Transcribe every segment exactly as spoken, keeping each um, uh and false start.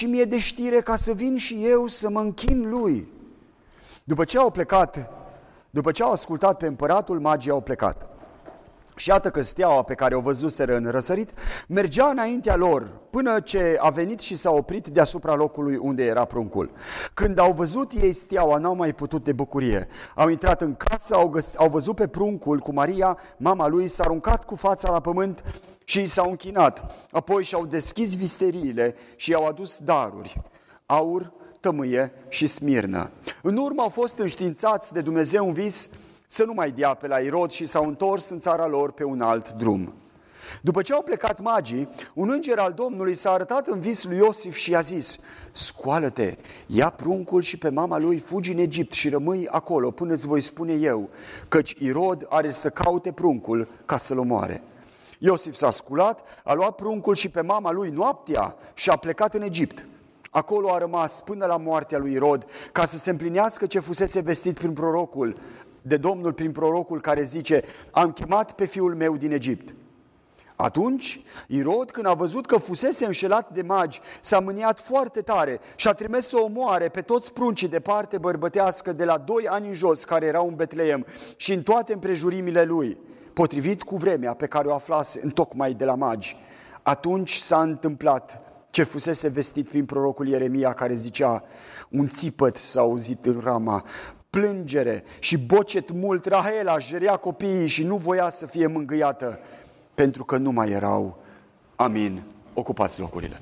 și mi-e de știre ca să vin și eu să mă închin lui." După ce au plecat, după ce au ascultat pe împăratul, magii au plecat. Și iată că steaua pe care o văzuseră în răsărit mergea înaintea lor, până ce a venit și s-a oprit deasupra locului unde era pruncul. Când au văzut ei steaua, n-au mai putut de bucurie. Au intrat în casă, au, găs- au văzut pe pruncul cu Maria, mama lui, s-a aruncat cu fața la pământ și i s-au închinat. Apoi și-au deschis visteriile și i-au adus daruri, aur, tămâie și smirnă. În urmă au fost înștiințați de Dumnezeu în vis să nu mai dea pe la Irod și s-au întors în țara lor pe un alt drum. După ce au plecat magii, un înger al Domnului s-a arătat în vis lui Iosif și i-a zis: "Scoală-te, ia pruncul și pe mama lui, fugi în Egipt și rămâi acolo până îți voi spune eu, căci Irod are să caute pruncul ca să-l omoare." Iosif s-a sculat, a luat pruncul și pe mama lui noaptea și a plecat în Egipt. Acolo a rămas până la moartea lui Irod, ca să se împlinească ce fusese vestit prin prorocul, de Domnul prin prorocul care zice: "Am chemat pe fiul meu din Egipt." Atunci, Irod, când a văzut că fusese înșelat de magi, s-a mâniat foarte tare și a trimis să omoare pe toți pruncii de parte bărbătească de la doi ani în jos care erau în Betleem și în toate împrejurimile lui, potrivit cu vremea pe care o aflase întocmai de la magi. Atunci s-a întâmplat ce fusese vestit prin prorocul Ieremia care zicea: "Un țipăt s-a auzit în Rama, plângere și bocet mult, Rahela jărea copiii și nu voia să fie mângâiată, pentru că nu mai erau." Amin. Ocupați locurile.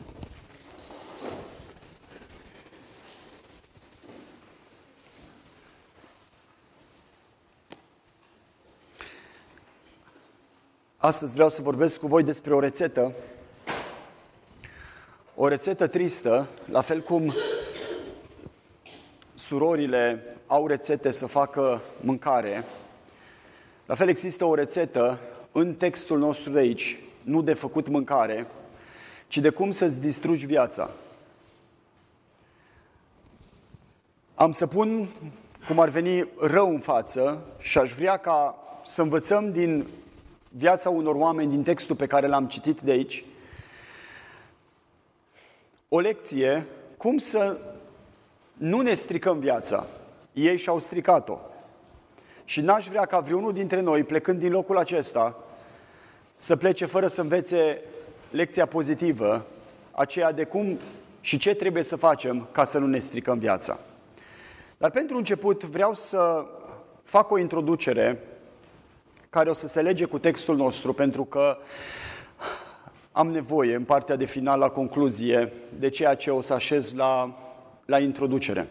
Astăzi vreau să vorbesc cu voi despre o rețetă, o rețetă tristă, la fel cum surorile au rețete să facă mâncare, la fel există o rețetă în textul nostru de aici, nu de făcut mâncare, ci de cum să-ți distrugi viața. Am să pun cum ar veni rău în față și aș vrea ca să învățăm din viața unor oameni, din textul pe care l-am citit de aici, o lecție cum să nu ne stricăm viața. Ei și-au stricat-o. Și n-aș vrea ca vreunul dintre noi, plecând din locul acesta, să plece fără să învețe lecția pozitivă, aceea de cum și ce trebuie să facem ca să nu ne stricăm viața. Dar pentru început vreau să fac o introducere care o să se lege cu textul nostru, pentru că am nevoie, în partea de final, la concluzie, de ceea ce o să așez la, la introducere.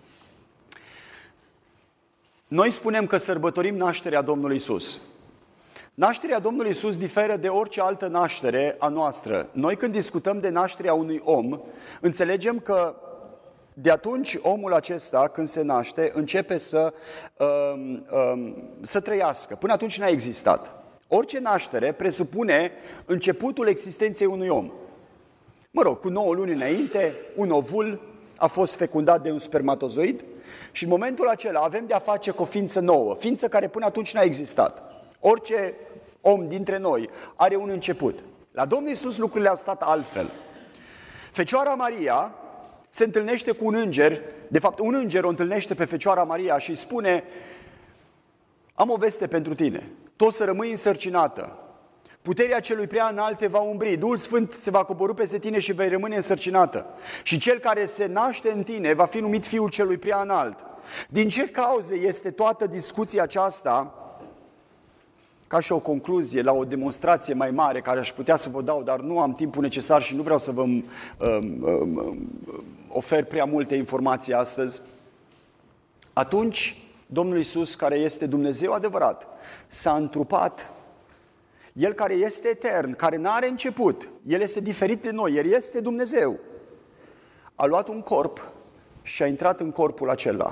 Noi spunem că sărbătorim nașterea Domnului Iisus. Nașterea Domnului Iisus diferă de orice altă naștere a noastră. Noi când discutăm de nașterea unui om, înțelegem că de atunci omul acesta, când se naște, începe să, um, um, să trăiască. Până atunci n-a existat. Orice naștere presupune începutul existenței unui om. Mă rog, cu nouă luni înainte, un ovul a fost fecundat de un spermatozoid și în momentul acela avem de a face cu o ființă nouă, ființă care până atunci n-a existat. Orice om dintre noi are un început. La Domnul Iisus lucrurile au stat altfel. Fecioara Maria se întâlnește cu un înger, de fapt un înger o întâlnește pe Fecioara Maria și îi spune: "Am o veste pentru tine, tu o să rămâi însărcinată. Puterea celui prea înalt te va umbri, Duhul Sfânt se va coborî peste tine și vei rămâne însărcinată. Și cel care se naște în tine va fi numit Fiul celui prea înalt." Din ce cauze este toată discuția aceasta? Ca și o concluzie la o demonstrație mai mare care aș putea să vă dau, dar nu am timpul necesar și nu vreau să vă um, um, ofer prea multe informații astăzi. Atunci, Domnul Iisus, care este Dumnezeu adevărat, s-a întrupat. El care este etern, care n-are început, El este diferit de noi, El este Dumnezeu. A luat un corp și a intrat în corpul acela.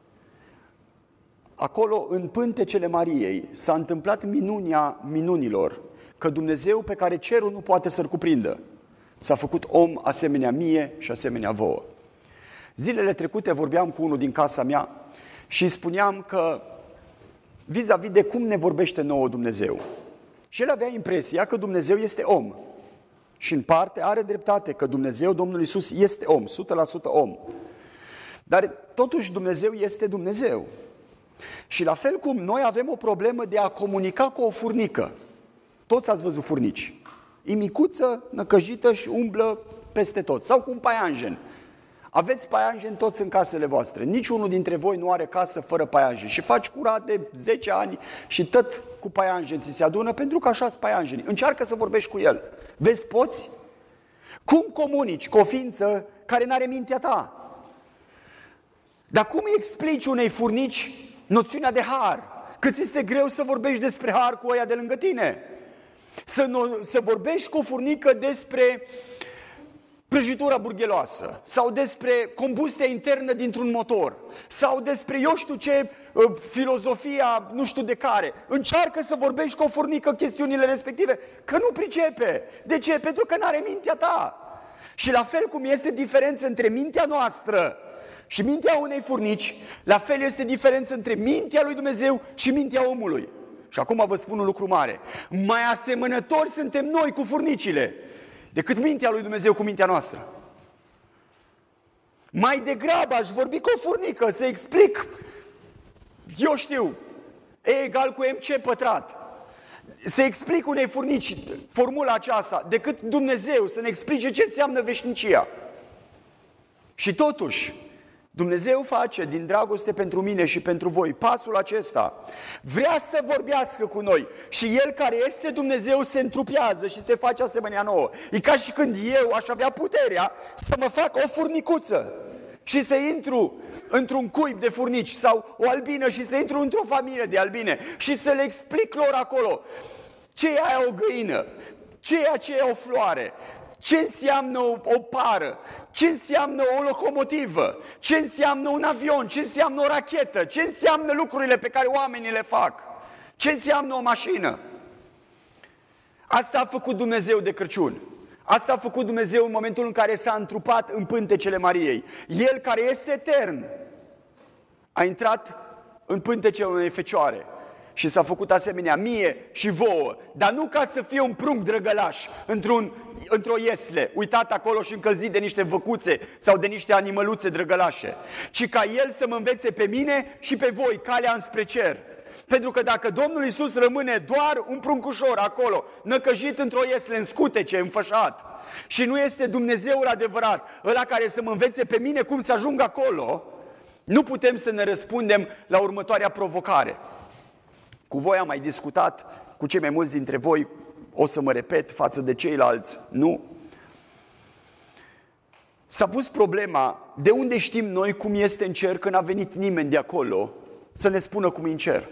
Acolo, în pântecele Mariei, s-a întâmplat minunia minunilor, că Dumnezeu pe care cerul nu poate să-L cuprindă, s-a făcut om asemenea mie și asemenea vouă. Zilele trecute vorbeam cu unul din casa mea și îi spuneam că vis-a-vis de cum ne vorbește nouă Dumnezeu. Și el avea impresia că Dumnezeu este om. Și în parte are dreptate că Dumnezeu, Domnul Iisus, este om, o sută la sută om. Dar totuși Dumnezeu este Dumnezeu. Și la fel cum noi avem o problemă de a comunica cu o furnică. Toți ați văzut furnici. E micuță, năcăjită și umblă peste tot. Sau cu un paianjen. Aveți paianjen toți în casele voastre. Niciunul dintre voi nu are casă fără paianjen. Și faci curat de zece ani și tot cu paianjen ți se adună pentru că așa-s paianjenii. Încearcă să vorbești cu el. Vezi, poți? Cum comunici cu o ființă care n-are mintea ta? Dar cum îi explici unei furnici noțiunea de har? Că ți este greu să vorbești despre har cu ăia de lângă tine. Să, nu, să vorbești cu o furnică despre prăjitura burgheloasă sau despre combustia internă dintr-un motor sau despre eu știu ce, filozofia nu știu de care. Încearcă să vorbești cu o furnică chestiunile respective, că nu pricepe. De ce? Pentru că n-are mintea ta. Și la fel cum este diferență între mintea noastră și mintea unei furnici, la fel este diferență între mintea lui Dumnezeu și mintea omului. Și acum vă spun un lucru mare. Mai asemănători suntem noi cu furnicile decât mintea lui Dumnezeu cu mintea noastră. Mai degrabă aș vorbi cu o furnică să explic, eu știu, E egal cu mc pătrat. Să explic unei furnici formula aceasta, decât Dumnezeu să ne explice ce înseamnă veșnicia. Și totuși, Dumnezeu face din dragoste pentru mine și pentru voi pasul acesta. Vrea să vorbească cu noi și El care este Dumnezeu se întrupează și se face asemenea nouă. E ca și când eu aș avea puterea să mă fac o furnicuță și să intru într-un cuib de furnici sau o albină și să intru într-o familie de albine și să le explic lor acolo ce e aia o găină, ce e aceea o floare, ce înseamnă o, o pară, ce înseamnă o locomotivă, ce înseamnă un avion, ce înseamnă o rachetă, ce înseamnă lucrurile pe care oamenii le fac, ce înseamnă o mașină. Asta a făcut Dumnezeu de Crăciun. Asta a făcut Dumnezeu în momentul în care s-a întrupat în pântecele Mariei. El care este etern a intrat în pântecele unei fecioare și s-a făcut asemenea mie și vouă, dar nu ca să fie un prunc drăgălaș într-un, într-o iesle, uitat acolo și încălzit de niște văcuțe sau de niște animăluțe drăgălașe, ci ca El să mă învețe pe mine și pe voi calea înspre cer. Pentru că dacă Domnul Iisus rămâne doar un pruncușor acolo, năcăjit într-o iesle, în scutece, înfășat, și nu este Dumnezeul adevărat, ăla care să mă învețe pe mine cum să ajung acolo, nu putem să ne răspundem la următoarea provocare. Cu voi am mai discutat, cu cei mai mulți dintre voi, o să mă repet față de ceilalți, nu? S-a pus problema, de unde știm noi cum este în cer când a venit nimeni de acolo să ne spună cum e în cer?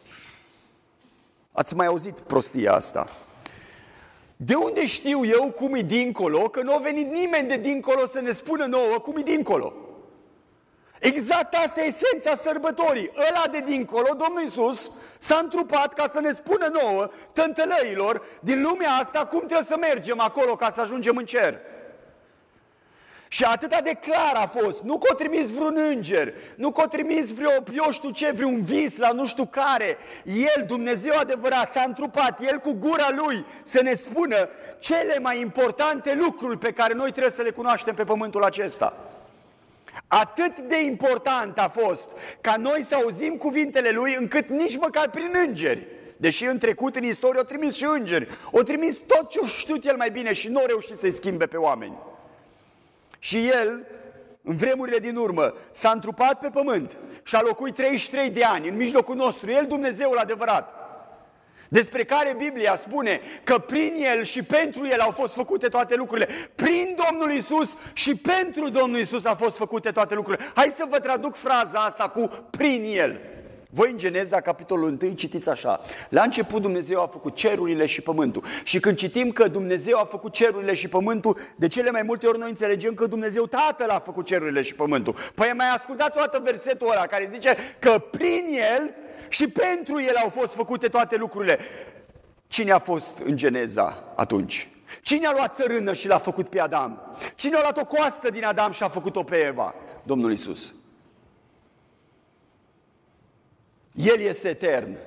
Ați mai auzit prostia asta? De unde știu eu cum e dincolo, că nu a venit nimeni de dincolo să ne spună nouă cum e dincolo? Exact asta e esența sărbătorii. Ăla de dincolo, Domnul Iisus, s-a întrupat ca să ne spună nouă, tântălăilor, din lumea asta, cum trebuie să mergem acolo ca să ajungem în cer. Și atâta de clar a fost, nu că o trimis vreun înger, nu că o trimis vreo, eu știu ce, vreun vis la nu știu care. El, Dumnezeu adevărat, s-a întrupat, El cu gura Lui să ne spună cele mai importante lucruri pe care noi trebuie să le cunoaștem pe pământul acesta. Atât de important a fost ca noi să auzim cuvintele Lui încât nici măcar prin îngeri, deși în trecut, în istorie, o trimis și îngeri, o trimis tot ce știu El mai bine și nu au reușit să-i schimbe pe oameni. Și El, în vremurile din urmă, s-a întrupat pe pământ și a locuit treizeci și trei de ani în mijlocul nostru, El, Dumnezeul adevărat, despre care Biblia spune că prin El și pentru El au fost făcute toate lucrurile. Prin Domnul Iisus și pentru Domnul Iisus au fost făcute toate lucrurile. Hai să vă traduc fraza asta cu prin El. Voi în Geneza, capitolul unu, citiți așa. La început Dumnezeu a făcut cerurile și pământul. Și când citim că Dumnezeu a făcut cerurile și pământul, de cele mai multe ori noi înțelegem că Dumnezeu Tatăl a făcut cerurile și pământul. Păi mai ascultați o dată versetul ăla care zice că prin El și pentru El au fost făcute toate lucrurile. Cine a fost în Geneza atunci? Cine a luat țărână și l-a făcut pe Adam? Cine a luat o coastă din Adam și a făcut-o pe Eva? Domnul Iisus. El este etern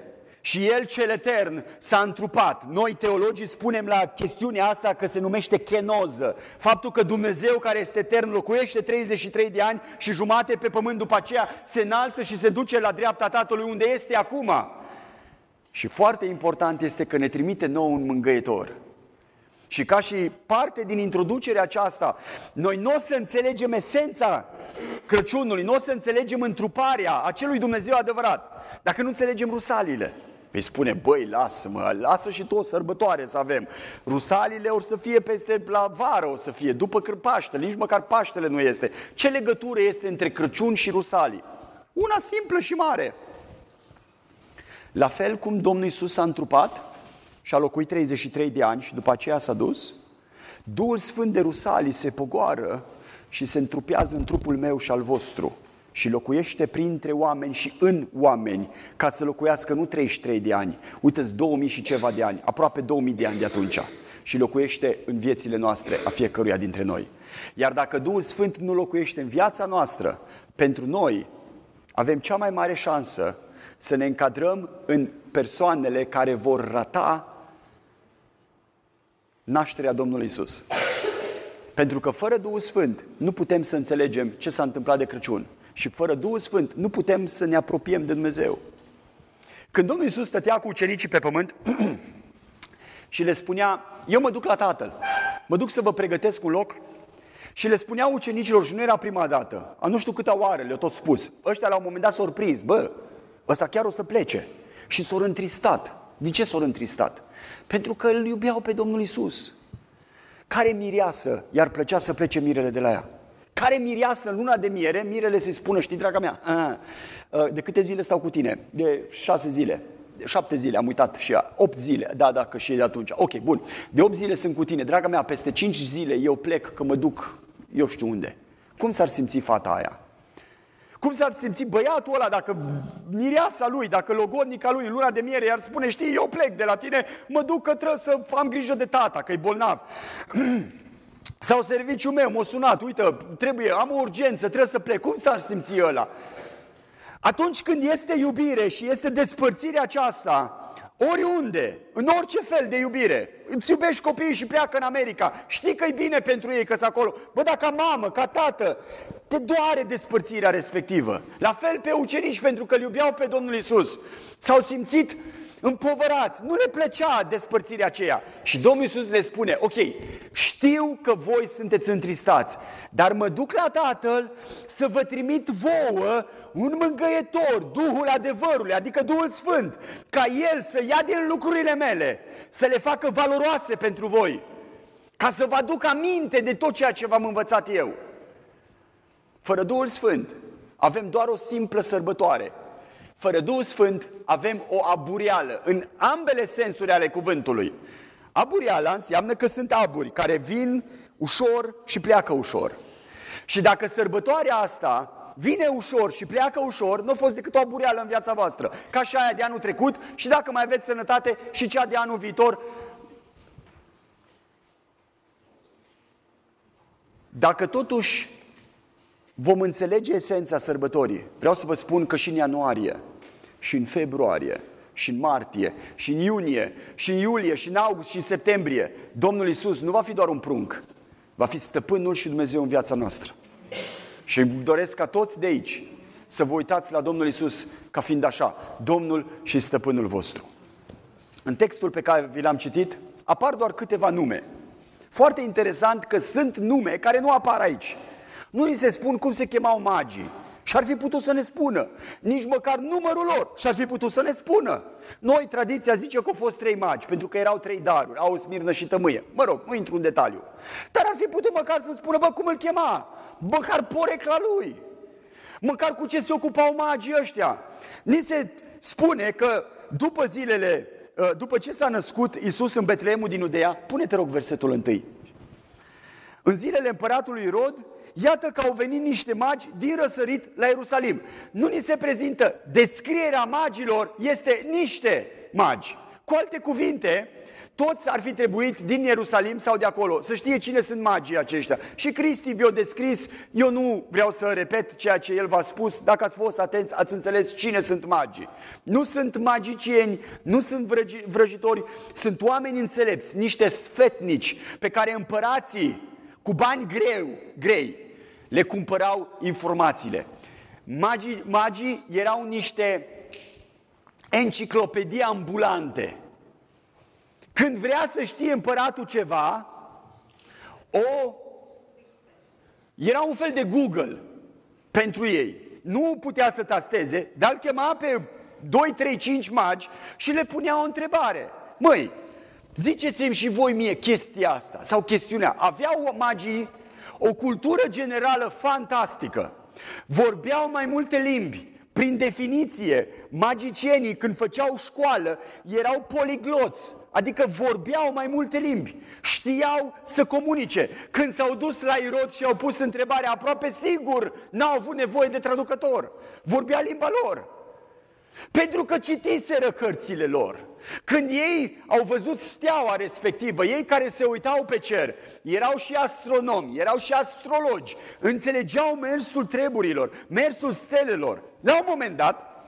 Și El cel etern s-a întrupat. Noi teologii spunem la chestiunea asta că se numește kenoză. Faptul că Dumnezeu care este etern locuiește treizeci și trei de ani și jumate pe pământ, după aceea se înalță și se duce la dreapta Tatălui unde este acum. Și foarte important este că ne trimite nouă un mângâietor. Și ca și parte din introducerea aceasta, noi nu o să înțelegem esența Crăciunului, nu o să înțelegem întruparea acelui Dumnezeu adevărat, dacă nu înțelegem rusalile. Vei spune, băi, lasă-mă, lasă și tu o sărbătoare să avem. Rusalile o să fie peste la vară, o să fie după Paștele, nici măcar Paștele nu este. Ce legătură este între Crăciun și rusalii? Una simplă și mare. La fel cum Domnul Iisus s-a întrupat și a locuit treizeci și trei de ani și după aceea s-a dus, Duhul Sfânt de rusalii se pogoară și se întrupează în trupul meu și al vostru și locuiește printre oameni și în oameni, ca să locuiască nu treizeci și trei de ani, uite-ți două mii și ceva de ani, aproape două mii de ani de atunci, și locuiește în viețile noastre a fiecăruia dintre noi. Iar dacă Duhul Sfânt nu locuiește în viața noastră, pentru noi avem cea mai mare șansă să ne încadrăm în persoanele care vor rata nașterea Domnului Iisus. Pentru că fără Duhul Sfânt nu putem să înțelegem ce s-a întâmplat de Crăciun. Și fără Duhul Sfânt nu putem să ne apropiem de Dumnezeu. Când Domnul Iisus stătea cu ucenicii pe pământ și le spunea, eu mă duc la Tatăl, mă duc să vă pregătesc un loc, și le spunea ucenicilor, și nu era prima dată, a nu știu câte oare le-au tot spus, ăștia la un moment dat s-au prins, bă, ăsta chiar o să plece. Și s-au întristat. De ce s-au întristat? Pentru că îl iubeau pe Domnul Iisus. Care mireasă i-ar plăcea să plece mirele de la ea? Care mireasă în luna de miere, mirele să-i spună, știi, draga mea, a, a, de câte zile stau cu tine? De șase zile, de șapte zile, am uitat și ea, opt zile, da, da, că și e de atunci. Ok, bun, de opt zile sunt cu tine, draga mea, peste cinci zile eu plec, că mă duc, eu știu unde. Cum s-ar simți fata aia? Cum s-ar simți băiatul ăla dacă mireasa lui, dacă logodnica lui în luna de miere i-ar spune, știi, eu plec de la tine, mă duc că trebuie să am grijă de tata, că e bolnav. Sau serviciul meu m-a sunat, uite, trebuie, am o urgență, trebuie să plec. Cum s-ar simți ăla? Atunci când este iubire și este despărțirea aceasta, oriunde, în orice fel de iubire, îți iubești copiii și pleacă în America, știi că e bine pentru ei că sunt acolo, bă, dar ca mamă, ca tată, te doare despărțirea respectivă. La fel pe ucenici, pentru că îl iubeau pe Domnul Iisus, s-au simțit împovărați, nu le plăcea despărțirea aceea. Și Domnul Iisus le spune, ok, știu că voi sunteți întristați, dar mă duc la Tatăl să vă trimit vouă un mângâietor, Duhul adevărului, adică Duhul Sfânt, ca El să ia din lucrurile mele, să le facă valoroase pentru voi, ca să vă aduc aminte de tot ceea ce v-am învățat eu. Fără Duhul Sfânt avem doar o simplă sărbătoare. Fără Duhul Sfânt avem o aburială, în ambele sensuri ale cuvântului. Aburiala înseamnă că sunt aburi care vin ușor și pleacă ușor. Și dacă sărbătoarea asta vine ușor și pleacă ușor, nu a fost decât o aburială în viața voastră, ca și aia de anul trecut și dacă mai aveți sănătate și cea de anul viitor. Dacă totuși vom înțelege esența sărbătorii, vreau să vă spun că și în ianuarie, și în februarie, și în martie, și în iunie, și în iulie, și în august, și în septembrie, Domnul Iisus nu va fi doar un prunc, va fi stăpânul și Dumnezeu în viața noastră. Și îmi doresc ca toți de aici să vă uitați la Domnul Iisus ca fiind așa, Domnul și stăpânul vostru. În textul pe care vi l-am citit apar doar câteva nume. Foarte interesant că sunt nume care nu apar aici. Nu ni se spun cum se chemau magii. Și-ar fi putut să ne spună. Nici măcar numărul lor. Și-ar fi putut să ne spună. Noi, tradiția zice că au fost trei magi, pentru că erau trei daruri, au smirnă și tămâie. Mă rog, nu intru în detaliu. Dar ar fi putut măcar să spună, bă, cum îl chema? Măcar porecla lui. Măcar cu ce se ocupau magii ăștia. Ni se spune că după zilele, după ce s-a născut Iisus în Betleemul din Iudeea, pune-te rog versetul întâi. În zilele împăratului Irod, iată că au venit niște magi din răsărit la Ierusalim. Nu ni se prezintă, descrierea magilor este niște magi. Cu alte cuvinte, Toți ar fi trebuit din Ierusalim sau de acolo să știe cine sunt magii aceștia. Și Cristi vi-a descris, eu nu vreau să repet ceea ce el v-a spus, dacă ați fost atenți, ați înțeles cine sunt magii. Nu sunt magicieni, nu sunt vrăji, vrăjitori, sunt oameni înțelepți, niște sfetnici pe care împărații cu bani greu, grei le cumpărau informațiile. Magii, magii erau niște enciclopedii ambulante. Când vrea să știe împăratul ceva, o, era un fel de Google pentru ei. Nu putea să tasteze, dar îl chema pe doi, trei, cinci magi și le punea o întrebare. Măi, ziceți-mi și voi mie chestia asta sau chestiunea. Aveau magii o cultură generală fantastică. Vorbeau mai multe limbi. Prin definiție, magicienii, când făceau școală, erau poligloți, adică vorbeau mai multe limbi, știau să comunice. Când s-au dus la Irod și au pus întrebarea, aproape sigur n-au avut nevoie de traducător. Vorbea limba lor, pentru că citiseră cărțile lor. Când ei au văzut steaua respectivă, ei care se uitau pe cer, erau și astronomi, erau și astrologi, înțelegeau mersul treburilor, mersul stelelor. La un moment dat,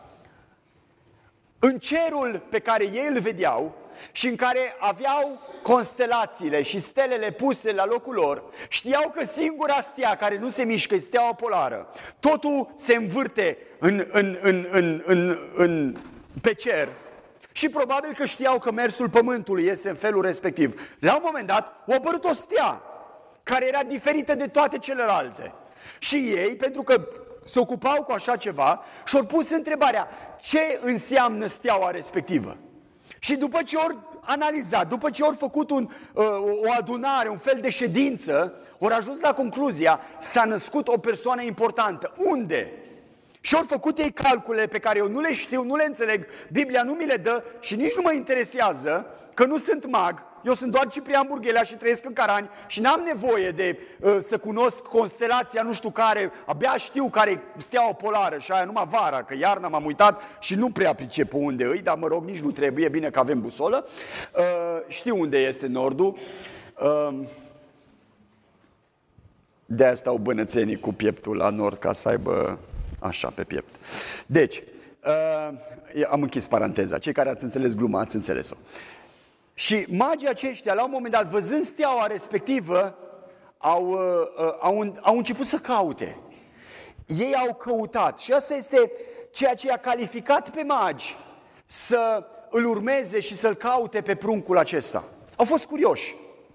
în cerul pe care ei îl vedeau și în care aveau constelațiile și stelele puse la locul lor, știau că singura stea care nu se mișcă este steaua polară. Totul se învârte în, în, în, în, în, în, pe cer. Și probabil că știau că mersul pământului este în felul respectiv. La un moment dat a apărut o stea care era diferită de toate celelalte. Și ei, pentru că se ocupau cu așa ceva, și-au pus întrebarea, ce înseamnă steaua respectivă? Și după ce au analizat, după ce au făcut un, o adunare, un fel de ședință, au ajuns la concluzia, s-a născut o persoană importantă. Unde? Și au făcut ei calcule pe care eu nu le știu, nu le înțeleg, Biblia nu mi le dă și nici nu mă interesează, că nu sunt mag, eu sunt doar Ciprian Burghelea și trăiesc în Carani și n-am nevoie de uh, să cunosc constelația nu știu care, abia știu care e steaua polară și aia numai vara, că iarna m-am uitat și nu prea pricep unde îi, dar mă rog, nici nu trebuie, bine că avem busolă. Uh, știu unde este nordul. Uh, de-aia stau bănățenii cu pieptul la nord ca să aibă așa pe piept. Deci, uh, am închis paranteza. Cei care ați înțeles gluma, ați înțeles-o. Și magii aceștia, la un moment dat, văzând steaua respectivă, au, uh, au, au început să caute. Ei au căutat. Și asta este ceea ce a calificat pe magi să îl urmeze și să-l caute pe pruncul acesta. Au fost curioși.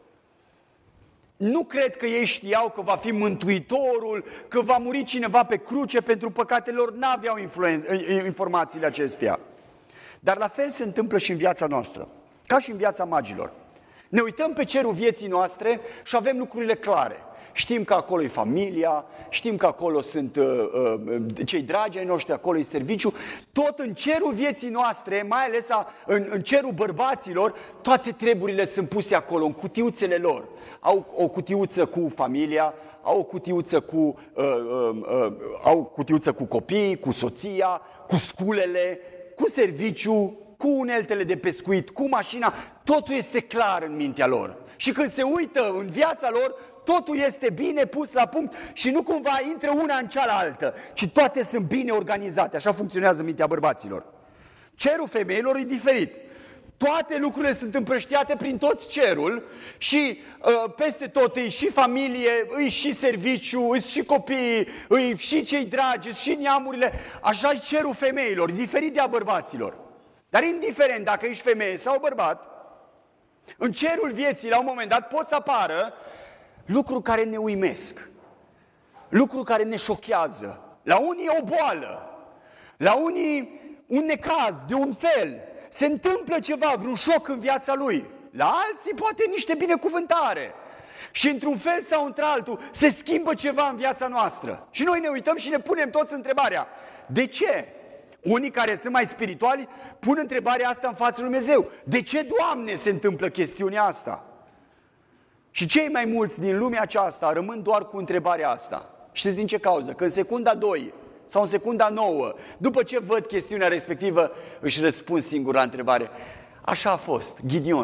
Nu cred că ei știau că va fi mântuitorul, că va muri cineva pe cruce pentru păcatele lor, n-aveau informațiile acestea. Dar la fel se întâmplă și în viața noastră, ca și în viața magilor. Ne uităm pe cerul vieții noastre și avem lucrurile clare. Știm că acolo e familia, știm că acolo sunt uh, uh, cei dragi ai noștri, acolo e serviciu. Tot în cerul vieții noastre, mai ales a, în, în cerul bărbaților, toate treburile sunt puse acolo, în cutiuțele lor. Au o cutiuță cu familia, au o cutiuță cu, uh, uh, uh, au cutiuță cu copiii, cu soția, cu sculele, cu serviciu, cu uneltele de pescuit, cu mașina. Totul este clar în mintea lor. Și când se uită în viața lor, totul este bine pus la punct și nu cumva intră una în cealaltă, ci toate sunt bine organizate. Așa funcționează mintea bărbaților. Cerul femeilor e diferit. Toate lucrurile sunt împrăștiate prin tot cerul și uh, peste tot e și familie, e și serviciu, e și copii, e și cei dragi, e și neamurile. Așa e cerul femeilor, e diferit de a bărbaților. Dar indiferent dacă ești femeie sau bărbat, în cerul vieții, la un moment dat, pot să apară lucruri care ne uimesc, lucruri care ne șochează. La unii o boală, la unii un necaz de un fel. Se întâmplă ceva, vreun șoc în viața lui. La alții poate niște binecuvântare. Și într-un fel sau într-altul se schimbă ceva în viața noastră. Și noi ne uităm și ne punem toți întrebarea, de ce? Unii care sunt mai spirituali pun întrebarea asta în fața lui Dumnezeu. De ce, Doamne, se întâmplă chestiunea asta? Și cei mai mulți din lumea aceasta rămân doar cu întrebarea asta. Știți din ce cauză? Că în secunda doi sau în secunda nouă, după ce văd chestiunea respectivă, își răspund singur la întrebare. Așa a fost, Gideon.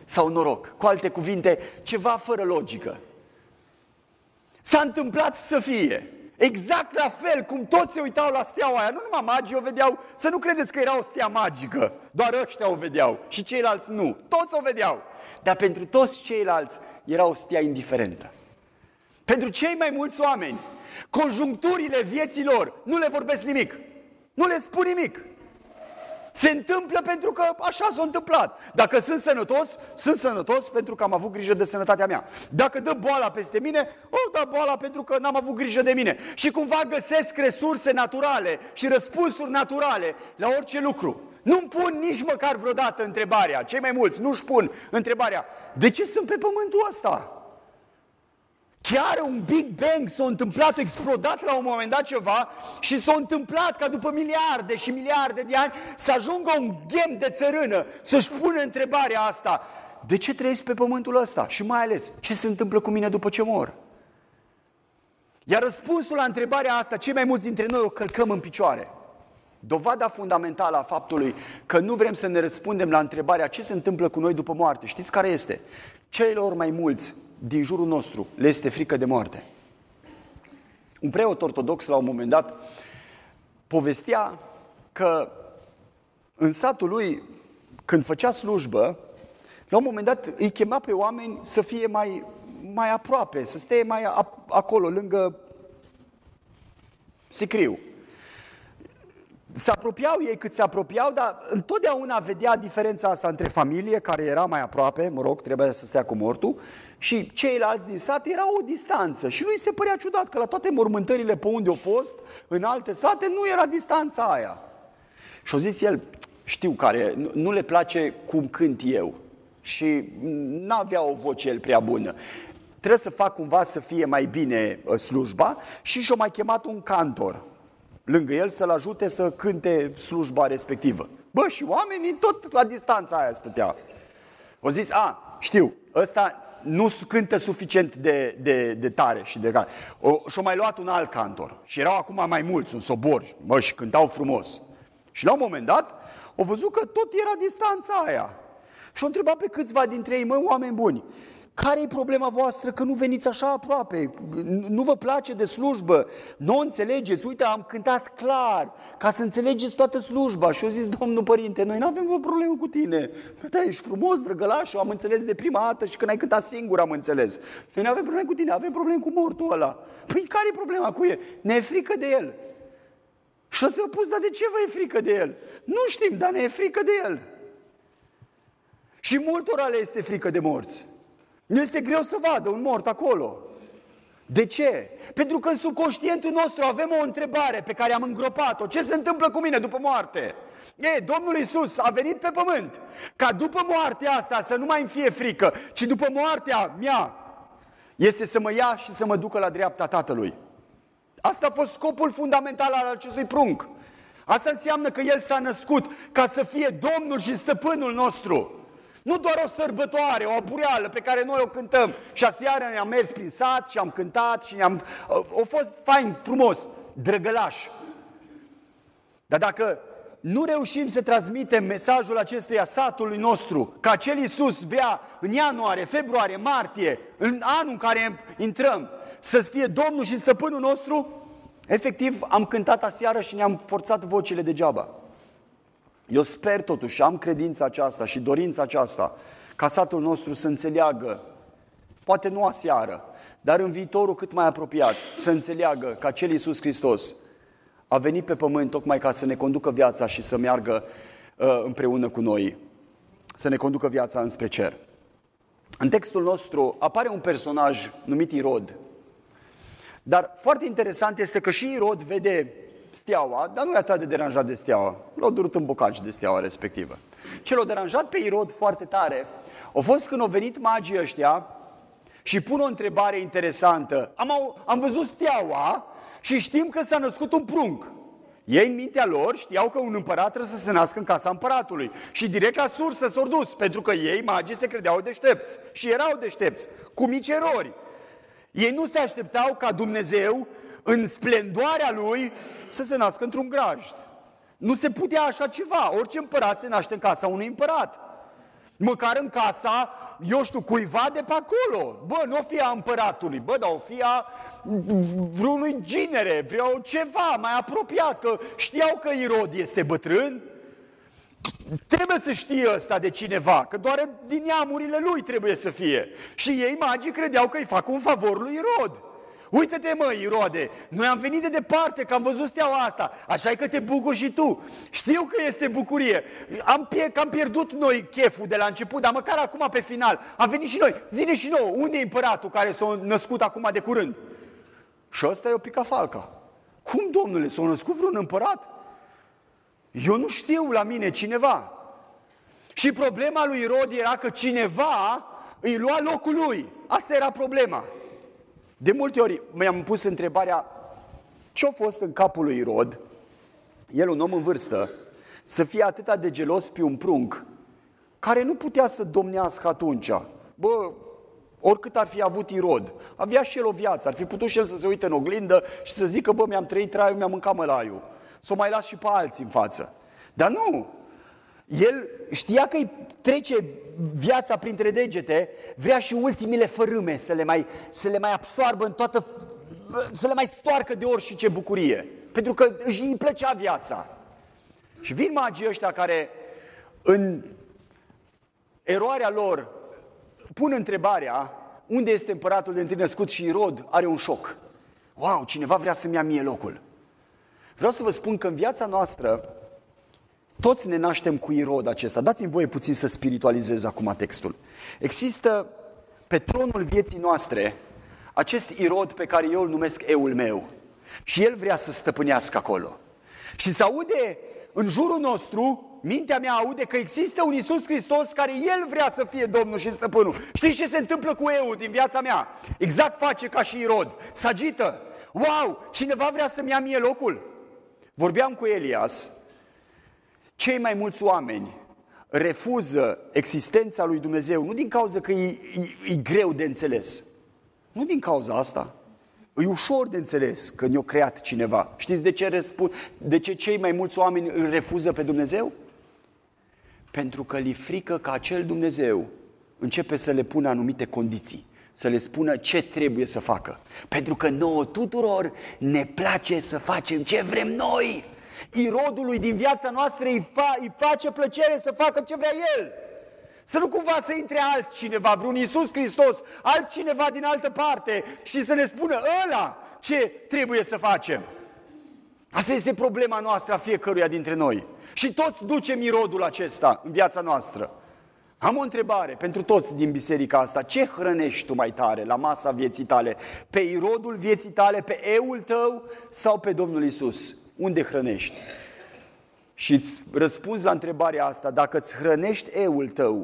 sau noroc. Cu alte cuvinte, ceva fără logică. S-a întâmplat să fie. Exact la fel cum toți se uitau la steaua aia. Nu numai magii o vedeau, să nu credeți că era o stea magică. Doar ăștia o vedeau și ceilalți nu. Toți o vedeau. Dar pentru toți ceilalți era o stea indiferentă. Pentru cei mai mulți oameni, conjuncturile vieții lor nu le vorbesc nimic. Nu le spun nimic. Se întâmplă pentru că așa s-a întâmplat. Dacă sunt sănătos, sunt sănătos pentru că am avut grijă de sănătatea mea. Dacă dă boala peste mine, o da boala pentru că n-am avut grijă de mine. Și cumva găsesc resurse naturale și răspunsuri naturale la orice lucru. Nu-mi pun nici măcar vreodată întrebarea, cei mai mulți nu-și pun întrebarea, de ce sunt pe pământul ăsta? Chiar un Big Bang s-a întâmplat, a explodat la un moment dat ceva și s-a întâmplat ca după miliarde și miliarde de ani să ajungă un ghem de țărână să-și pună întrebarea asta. De ce trăiesc pe pământul ăsta? Și mai ales, ce se întâmplă cu mine după ce mor? Iar răspunsul la întrebarea asta, cei mai mulți dintre noi o călcăm în picioare. Dovada fundamentală a faptului că nu vrem să ne răspundem la întrebarea ce se întâmplă cu noi după moarte. Știți care este? Celor mai mulți din jurul nostru le este frică de moarte. Un preot ortodox la un moment dat povestea că în satul lui, când făcea slujbă, la un moment dat îi chema pe oameni să fie mai, mai aproape, să stea mai acolo, lângă sicriu. Se apropiau ei cât se apropiau, dar întotdeauna vedea diferența asta între familie, care era mai aproape, mă rog, trebuia să stea cu mortul, și ceilalți din sat era o distanță. Și lui se părea ciudat că la toate mormântările pe unde au fost, în alte sate, nu era distanța aia. Și-a zis el, știu care, nu le place cum cânt eu. Și n-avea o voce el prea bună. Trebuie să fac cumva să fie mai bine slujba și și-a mai chemat un cantor lângă el să-l ajute să cânte slujba respectivă. Bă, și oamenii tot la distanța aia stăteau. Au zis, a, știu, ăsta nu cântă suficient de, de, de tare și de tare. Și-a mai luat un alt cantor. Și erau acum mai mulți, un sobor, mă, și cântau frumos. Și la un moment dat, au văzut că tot era distanța aia. Și-a întrebat pe câțiva dintre ei, mă, oameni buni, care e problema voastră că nu veniți așa aproape? Nu vă place de slujbă? Nu o înțelegeți? Uite, am cântat clar, ca să înțelegeți toată slujba. Și eu zis, Domnul Părinte, noi nu avem o problemă cu tine. Da, ești frumos, drăgălaș, am înțeles de prima dată și când ai cântat singur am înțeles. Noi nu avem probleme cu tine, avem probleme cu mortul ăla. Păi care e problema cu el? Ne e frică de el. Și o să vă pus, dar de ce vă e frică de el? Nu știm, dar ne e frică de el. Și multora le este frică de morți. Nu este greu să vadă un mort acolo. De ce? Pentru că în subconștientul nostru avem o întrebare pe care am îngropat-o. Ce se întâmplă cu mine după moarte? E, Domnul Iisus a venit pe pământ ca după moartea asta să nu mai îmi fie frică, ci după moartea mea este să mă ia și să mă ducă la dreapta Tatălui. Asta a fost scopul fundamental al acestui prunc. Asta înseamnă că El s-a născut ca să fie Domnul și Stăpânul nostru. Nu doar o sărbătoare, o abureală pe care noi o cântăm. Și aseară ne-am mers prin sat și am cântat și ne-am... A fost fain, frumos, drăgălaș. Dar dacă nu reușim să transmitem mesajul acestuia satului nostru, că acel Iisus vrea în ianuarie, februarie, martie, în anul în care intrăm, să fie Domnul și Stăpânul nostru, efectiv am cântat aseară și ne-am forțat vocile degeaba. Eu sper totuși, am credința aceasta și dorința aceasta ca satul nostru să înțeleagă, poate nu aseară, dar în viitorul cât mai apropiat, să înțeleagă că acel Iisus Hristos a venit pe pământ tocmai ca să ne conducă viața și să meargă uh, împreună cu noi, să ne conducă viața înspre cer. În textul nostru apare un personaj numit Irod, dar foarte interesant este că și Irod vede steaua, dar nu e atât de deranjat de steaua. L-au durut în bocaci de steaua respectivă. Ce l-a deranjat pe Irod foarte tare a fost când au venit magii ăștia și pun o întrebare interesantă. Am, am văzut steaua și știm că s-a născut un prunc. Ei în mintea lor știau că un împărat trebuie să se nască în casa împăratului. Și direct la sursă s-au dus, pentru că ei, magii, se credeau deștepți. Și erau deștepți, cu mici erori. Ei nu se așteptau ca Dumnezeu, în splendoarea Lui, să se nască într-un grajd. Nu se putea așa ceva. Orice împărat se naște în casa unui împărat. Măcar în casa, eu știu, cuiva de pe acolo. Bă, nu o fi a împăratului, bă, dar o fi a vreunui ginere, vreau ceva mai apropiat, că știau că Irod este bătrân. Trebuie să știe ăsta de cineva, că doar din neamurile lui trebuie să fie. Și ei, magii, credeau că îi fac un favor lui Irod. Uite-te, mă, Irode, noi am venit de departe, că am văzut steaua asta, așa că te bucuri și tu. Știu că este bucurie. Am, pier- că am pierdut noi cheful de la început, dar măcar acum pe final am venit și noi. Zine și nouă, unde e împăratul care s-a născut acum de curând? Și ăsta e o picafalca. Cum, domnule, s-a născut vreun împărat? Eu nu știu la mine cineva. Și problema lui Irod era că cineva îi lua locul lui. Asta era problema. De multe ori mi-am pus întrebarea, ce-a fost în capul lui Irod, el un om în vârstă, să fie atât de gelos pe un prunc, care nu putea să domnească atunci. Bă, oricât ar fi avut Irod, avea și el o viață, ar fi putut și el să se uite în oglindă și să zică, bă, mi-am trăit traiul, mi-am mâncat mălaiul. Să o mai las și pe alții în față. Dar nu! El știa că îi trece viața printre degete, vrea și ultimile fărâme să le mai, să le mai absoarbă în toată, să le mai stoarcă de ori și ce bucurie. Pentru că îi plăcea viața. Și vin magii ăștia care în eroarea lor pun întrebarea unde este împăratul de întâi născut și Irod are un șoc. Wow, cineva vrea să-mi ia mie locul. Vreau să vă spun că în viața noastră toți ne naștem cu Irod acesta. Dați-mi voie puțin să spiritualizez acum textul. Există pe tronul vieții noastre acest Irod pe care eu îl numesc eul meu. Și el vrea să stăpânească acolo. Și se aude în jurul nostru, mintea mea aude că există un Iisus Hristos care el vrea să fie Domnul și Stăpânul. Știți ce se întâmplă cu eu din viața mea? Exact face ca și Irod. Se agită. Wow, cineva vrea să-mi ia mie locul? Vorbeam cu Elias. Cei mai mulți oameni refuză existența lui Dumnezeu nu din cauza că e, e, e greu de înțeles. Nu din cauza asta. E ușor de înțeles că ne-a creat cineva. Știți de ce, răspund, de ce cei mai mulți oameni îl refuză pe Dumnezeu? Pentru că li frică că acel Dumnezeu începe să le pună anumite condiții, să le spună ce trebuie să facă. Pentru că nouă tuturor ne place să facem ce vrem noi. Irodului din viața noastră îi, fa, îi face plăcere să facă ce vrea el. Să nu cumva să intre altcineva, vreun Iisus Hristos, altcineva din altă parte și să ne spună ăla ce trebuie să facem. Asta este problema noastră a fiecăruia dintre noi. Și toți ducem irodul acesta în viața noastră. Am o întrebare pentru toți din biserica asta. Ce hrănești tu mai tare la masa vieții tale? Pe irodul vieții tale, pe eul tău sau pe Domnul Iisus? Unde hrănești? Și îți răspunzi la întrebarea asta, dacă îți hrănești eul tău,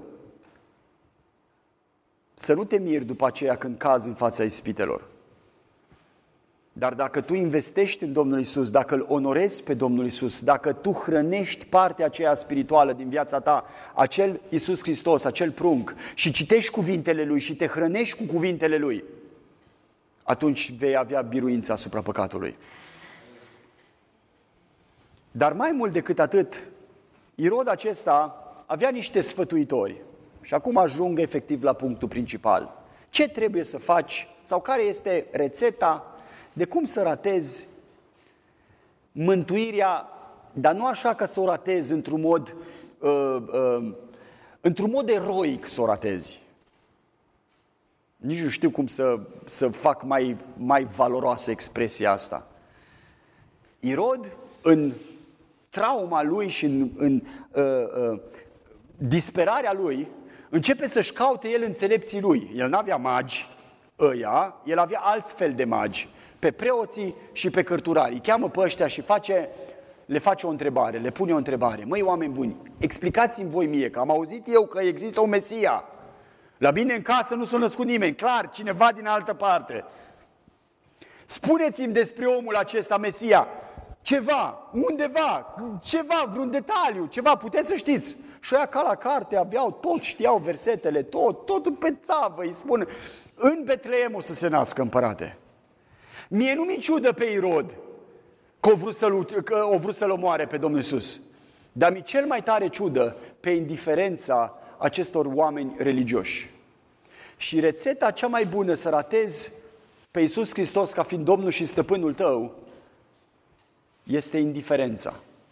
să nu te miri după aceea când cazi în fața ispitelor. Dar dacă tu investești în Domnul Iisus, dacă îl onorezi pe Domnul Iisus, dacă tu hrănești partea aceea spirituală din viața ta, acel Iisus Hristos, acel prunc, și citești cuvintele Lui și te hrănești cu cuvintele Lui, atunci vei avea biruința asupra păcatului. Dar mai mult decât atât, Irod acesta avea niște sfătuitori. Și acum ajung efectiv la punctul principal. Ce trebuie să faci sau care este rețeta de cum să ratezi mântuirea, dar nu așa ca să o ratezi într-un mod, uh, uh, într-un mod eroic să o ratezi. Nici nu știu cum să, să fac mai, mai valoroasă expresia asta. Irod, în trauma lui și în, în uh, uh, disperarea lui, începe să-și caute el înțelepții lui. El n-avea magi ăia, el avea alt fel de magi, pe preoții și pe cărturari. Îi cheamă pe ăștia și face, le face o întrebare, le pune o întrebare. Măi, oameni buni, explicați-mi voi mie, că am auzit eu că există un Mesia. La mine în casă nu s-a născut nimeni, clar, cineva din altă parte. Spuneți-mi despre omul acesta, Mesia, ceva, undeva, ceva, vreun detaliu, ceva, puteți să știți. Și aia ca la carte aveau, tot știau versetele, tot, tot pe țavă îi spun, în Betleem o să se nască împărate. Mie nu mi ciudă pe Irod că o vrut să-l, că o vrut să-l omoare pe Domnul Iisus, dar mi cel mai tare ciudă pe indiferența acestor oameni religioși. Și rețeta cea mai bună să ratezi pe Iisus Hristos ca fiind Domnul și Stăpânul tău este indiferența.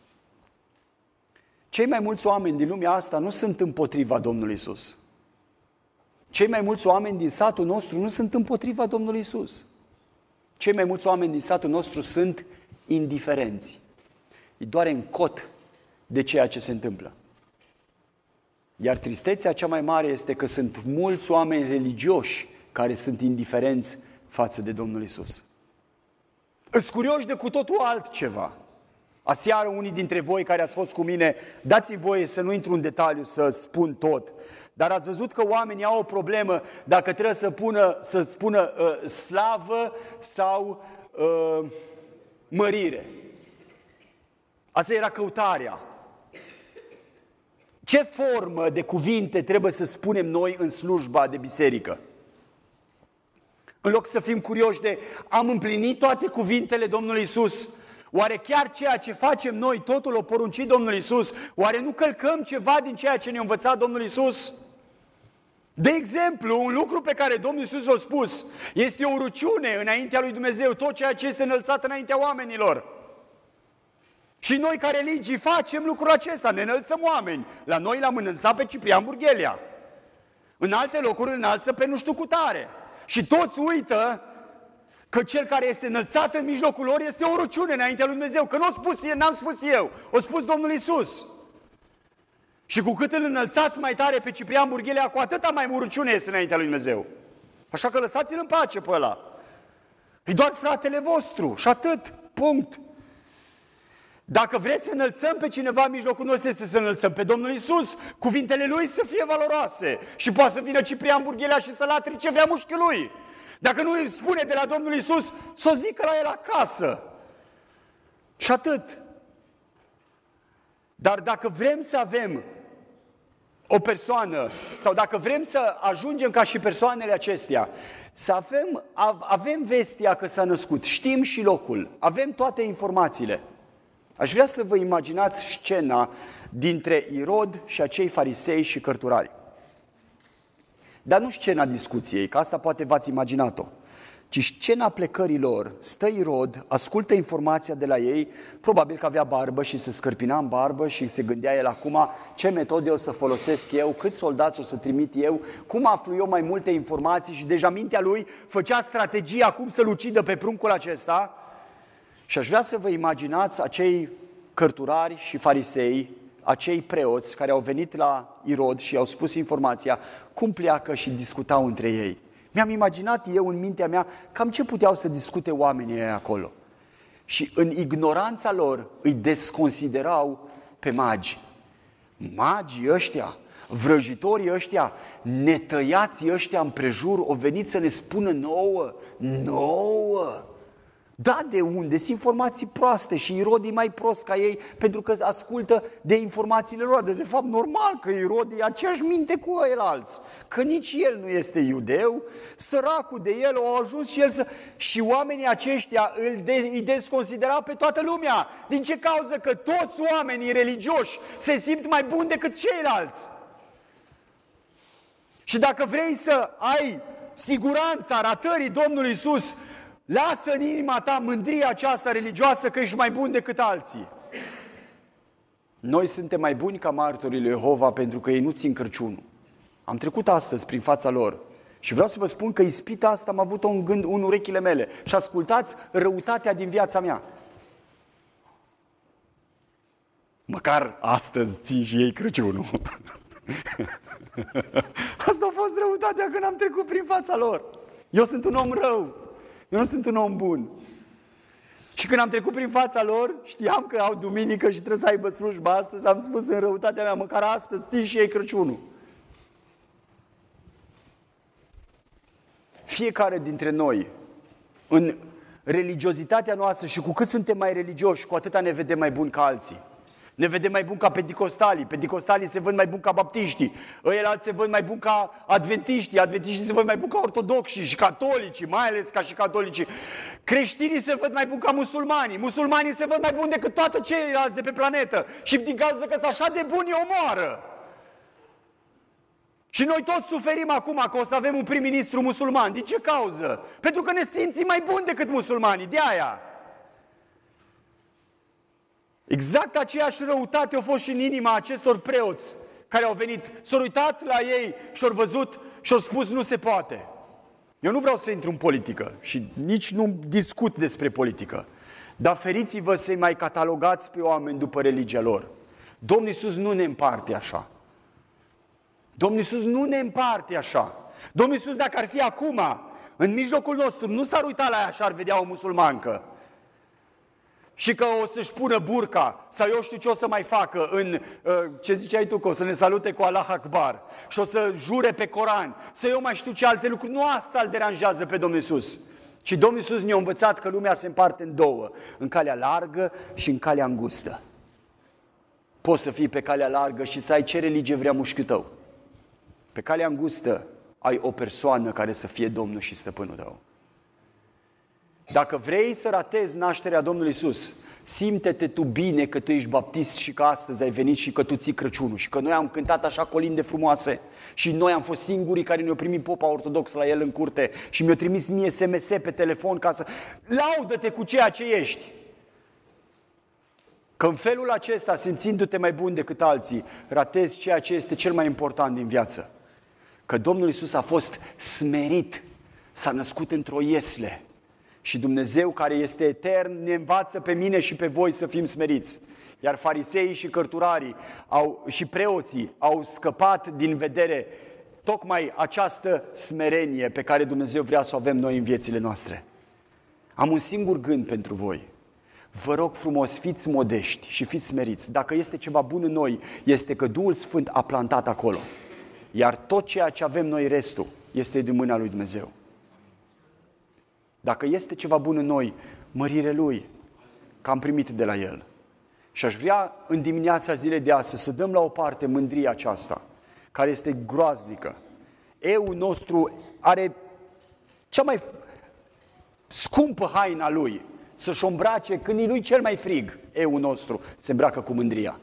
Cei mai mulți oameni din lumea asta nu sunt împotriva Domnului Iisus. Cei mai mulți oameni din satul nostru nu sunt împotriva Domnului Iisus. Cei mai mulți oameni din satul nostru sunt indiferenți. Îi doare în cot de ceea ce se întâmplă. Iar tristețea cea mai mare este că sunt mulți oameni religioși care sunt indiferenți față de Domnul Iisus. Îți curioși de cu totul altceva. Aseară unii dintre voi care ați fost cu mine, dați-mi voie să nu intru în detaliu, să spun tot, dar ați văzut că oamenii au o problemă dacă trebuie să, pună, să spună uh, slavă sau uh, mărire. Asta era căutarea. Ce formă de cuvinte trebuie să spunem noi în slujba de biserică? În loc să fim curioși de am împlinit toate cuvintele Domnului Iisus, oare chiar ceea ce facem noi, totul o poruncit Domnul Iisus? Oare nu călcăm ceva din ceea ce ne-a învățat Domnul Iisus? De exemplu, un lucru pe care Domnul Iisus l-a spus, este o ruciune înaintea lui Dumnezeu, tot ceea ce este înălțat înaintea oamenilor. Și noi ca religii facem lucrul acesta, ne înălțăm oameni. La noi l-am înălțat pe Ciprian Burghelea. În alte locuri îl înalță pe nu știu cutare. Și toți uită că cel care este înălțat în mijlocul lor este o ruciune înaintea lui Dumnezeu. Că nu o spus eu, n-am spus eu, o spus Domnul Iisus. Și cu cât îl înălțați mai tare pe Ciprian Burghelea, cu atâta mai ruciune este înaintea lui Dumnezeu. Așa că lăsați-l în pace pe ăla. E doar fratele vostru și atât, punct. Dacă vreți să înălțăm pe cineva în mijlocul nostru, este să înălțăm pe Domnul Iisus, cuvintele Lui să fie valoroase. Și poate să vină Ciprian Burghelea și să latri ce vrea mușchiul lui. Dacă nu îi spune de la Domnul Iisus, să o zică la el acasă. Și atât. Dar dacă vrem să avem o persoană, sau dacă vrem să ajungem ca și persoanele acestea, să avem, avem vestia că s-a născut, știm și locul, avem toate informațiile. Aș vrea să vă imaginați scena dintre Irod și acei farisei și cărturari. Dar nu scena discuției, că asta poate v-ați imaginat-o, ci scena plecării lor. Stă Irod, ascultă informația de la ei, probabil că avea barbă și se scărpina în barbă și se gândea el acum ce metode o să folosesc eu, câți soldați o să trimit eu, cum aflu eu mai multe informații și deja mintea lui făcea strategia cum să-l ucidă pe pruncul acesta. Și aș vrea să vă imaginați acei cărturari și farisei, acei preoți care au venit la Irod și i-au spus informația, cum pleacă și discutau între ei. Mi-am imaginat eu în mintea mea cam ce puteau să discute oamenii ăia acolo. Și în ignoranța lor îi desconsiderau pe magi. Magii ăștia, vrăjitorii ăștia, netăiații ăștia împrejur, au venit să ne spună nouă, nouă. Da, de unde? Sunt informații proaste și Irod e mai prost ca ei pentru că ascultă de informațiile lor. De fapt, normal că Irod e aceeași minte cu ăilalți, că nici el nu este iudeu, săracul de el a ajuns și el să... Și oamenii aceștia îl, de... îi desconsidera pe toată lumea. Din ce cauză? Că toți oamenii religioși se simt mai buni decât ceilalți. Și dacă vrei să ai siguranța ratării Domnului Iisus, lasă în inima ta mândria aceasta religioasă că ești mai bun decât alții. Noi suntem mai buni ca martorii lui Jehova pentru că ei nu țin Crăciunul. Am trecut astăzi prin fața lor și vreau să vă spun că ispita asta am avut-o în gând în urechile mele. Și ascultați răutatea din viața mea. Măcar astăzi țin și ei Crăciunul. Asta a fost răutatea când am trecut prin fața lor. Eu sunt un om rău. Eu nu sunt un om bun. Și când am trecut prin fața lor, știam că au duminică și trebuie să aibă slujba astăzi, am spus în răutatea mea, măcar astăzi țin și ei Crăciunul. Fiecare dintre noi, în religiozitatea noastră și cu cât suntem mai religioși, cu atâta ne vedem mai buni ca alții. Ne vedem mai buni ca penticostalii, penticostalii se văd mai buni ca baptiștii, ăia se văd mai buni ca adventiștii, adventiștii se văd mai buni ca ortodoxii și catolicii, mai ales ca și catolicii. Creștinii se văd mai buni ca musulmanii, musulmanii se văd mai buni decât toate ceilalți de pe planetă și din cauza că sunt așa de buni îi omoară. Și noi toți suferim acum că o să avem un prim-ministru musulman. Din ce cauză? Pentru că ne simțim mai buni decât musulmanii, de aia. Exact aceeași răutate a fost și în inima acestor preoți care au venit. S-au uitat la ei și au văzut și au spus nu se poate. Eu nu vreau să intru în politică și nici nu discut despre politică. Dar feriți-vă să-i mai catalogați pe oameni după religia lor. Domnul Iisus nu ne împarte așa. Domnul Iisus nu ne împarte așa. Domnul Iisus, dacă ar fi acum, în mijlocul nostru, nu s-ar uita la ea și ar vedea o musulmancă. Și că o să-și pună burca, sau eu știu ce o să mai facă în, ce ziceai tu, că o să ne salute cu Allah Akbar, și o să jure pe Coran, să eu mai știu ce alte lucruri. Nu asta îl deranjează pe Domnul Iisus. Ci Domnul Iisus ne-a învățat că lumea se împarte în două, în calea largă și în calea îngustă. Poți să fii pe calea largă și să ai ce religie vrea mușchiul tău. Pe calea îngustă ai o persoană care să fie Domnul și Stăpânul tău. Dacă vrei să ratezi nașterea Domnului Iisus, simte-te tu bine că tu ești baptist și că astăzi ai venit și că tu ții Crăciunul și că noi am cântat așa colinde frumoase și noi am fost singurii care ne-au primit popa ortodox la el în curte și mi-a trimis mie S M S pe telefon ca să... Laudă-te cu ceea ce ești! Că în felul acesta, simțindu-te mai bun decât alții, ratezi ceea ce este cel mai important din viață. Că Domnul Iisus a fost smerit, s-a născut într-o iesle. Și Dumnezeu, care este etern, ne învață pe mine și pe voi să fim smeriți. Iar fariseii și cărturarii au, și preoții au scăpat din vedere tocmai această smerenie pe care Dumnezeu vrea să o avem noi în viețile noastre. Am un singur gând pentru voi. Vă rog frumos, fiți modești și fiți smeriți. Dacă este ceva bun în noi, este că Duhul Sfânt a plantat acolo. Iar tot ceea ce avem noi, restul, este din mâna lui Dumnezeu. Dacă este ceva bun în noi, mărire Lui, că am primit de la El. Și aș vrea în dimineața zilei de astăzi să dăm la o parte mândria aceasta, care este groaznică. Eul nostru are cea mai scumpă haina lui, să-și o îmbrace când e lui cel mai frig. Eul nostru se îmbracă cu mândria.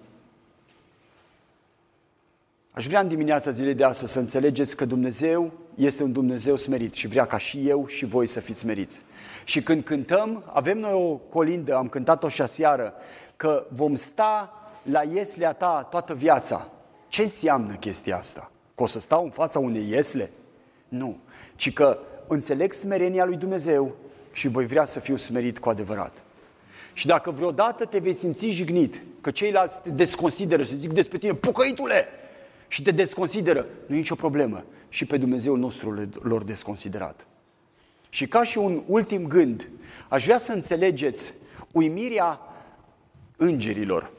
Aș vrea în dimineața zilei de astăzi să înțelegeți că Dumnezeu este un Dumnezeu smerit și vrea ca și eu și voi să fiți smeriți. Și când cântăm, avem noi o colindă, am cântat-o și aseară, că vom sta la ieslea ta toată viața. Ce înseamnă chestia asta? Că o să stau în fața unei iesle? Nu, ci că înțeleg smerenia lui Dumnezeu și voi vrea să fiu smerit cu adevărat. Și dacă vreodată te vei simți jignit, că ceilalți te desconsideră și zic despre tine, pocăitule, și te desconsideră, nu e nicio problemă. Și pe Dumnezeu nostru lor desconsiderat. Și ca și un ultim gând, aș vrea să înțelegeți uimirea îngerilor.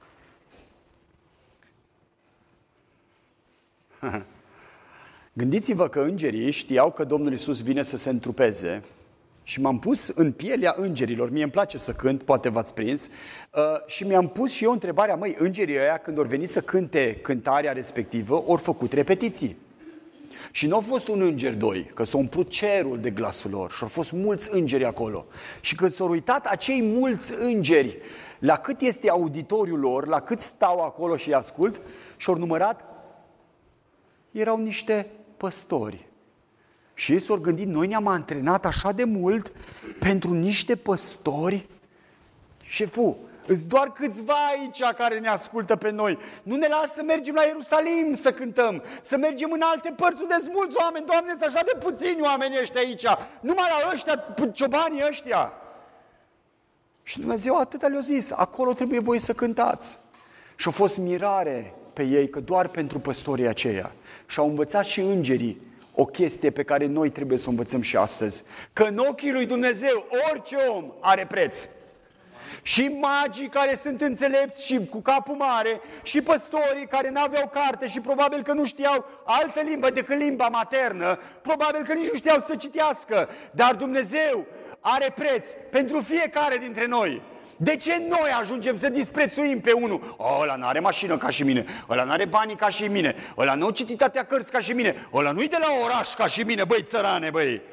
Gândiți-vă că îngerii știau că Domnul Iisus vine să se întrupeze și m-am pus în pielea îngerilor. Mie îmi place să cânt, poate v-ați prins, uh, și mi-am pus și eu întrebarea, măi, îngerii ăia când au venit să cânte cântarea respectivă, au făcut repetiții. Și nu au fost un înger doi, că s-a umplut cerul de glasul lor și au fost mulți îngeri acolo. Și când s-au uitat acei mulți îngeri la cât este auditoriul lor, la cât stau acolo și ascult, și-au numărat, erau niște păstori. Și ei s-au gândit, noi ne-am antrenat așa de mult pentru niște păstori? Șefu, îs doar câțiva aici care ne ascultă pe noi. Nu ne lași să mergem la Ierusalim să cântăm, să mergem în alte părți unde sunt mulți oameni. Doamne, sunt așa de puțini oameni ăștia aici. Numai la ăștia, ciobanii ăștia. Și Dumnezeu atâta le-a zis, acolo trebuie voi să cântați. Și a fost mirare pe ei că doar pentru păstorii aceia. Și au învățat și îngerii o chestie pe care noi trebuie să o învățăm și astăzi. Că în ochii lui Dumnezeu orice om are preț. Și magii care sunt înțelepți și cu capul mare, și păstorii care n-aveau carte și probabil că nu știau altă limbă decât limba maternă, probabil că nici nu știau să citească, dar Dumnezeu are preț pentru fiecare dintre noi. De ce noi ajungem să disprețuim pe unul? O, ăla n-are mașină ca și mine, ăla n-are banii ca și mine, ăla nu-a citit atâtea cărți ca și mine, ăla nu-i de la oraș ca și mine, băi țărane, băi.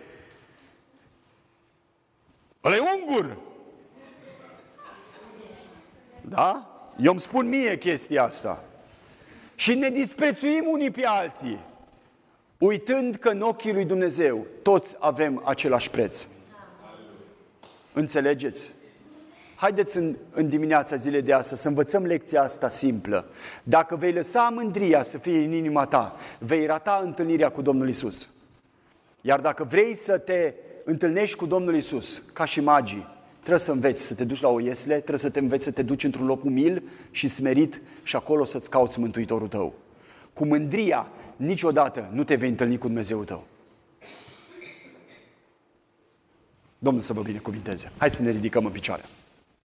Ăla e ungur. Da? Eu îmi spun mie chestia asta. Și ne disprețuim unii pe alții. uitând că în ochii lui Dumnezeu toți avem același preț. Înțelegeți? Haideți în, în dimineața zilei de astăzi să învățăm lecția asta simplă. Dacă vei lăsa mândria să fie în inima ta, vei rata întâlnirea cu Domnul Iisus. Iar dacă vrei să te întâlnești cu Domnul Iisus, ca și magii, trebuie să înveți să te duci la o iesle, trebuie să te înveți să te duci într-un loc umil și smerit și acolo să-ți cauți Mântuitorul tău. Cu mândria niciodată nu te vei întâlni cu Dumnezeul tău. Domnul să vă binecuvinteze. Hai să ne ridicăm în picioare.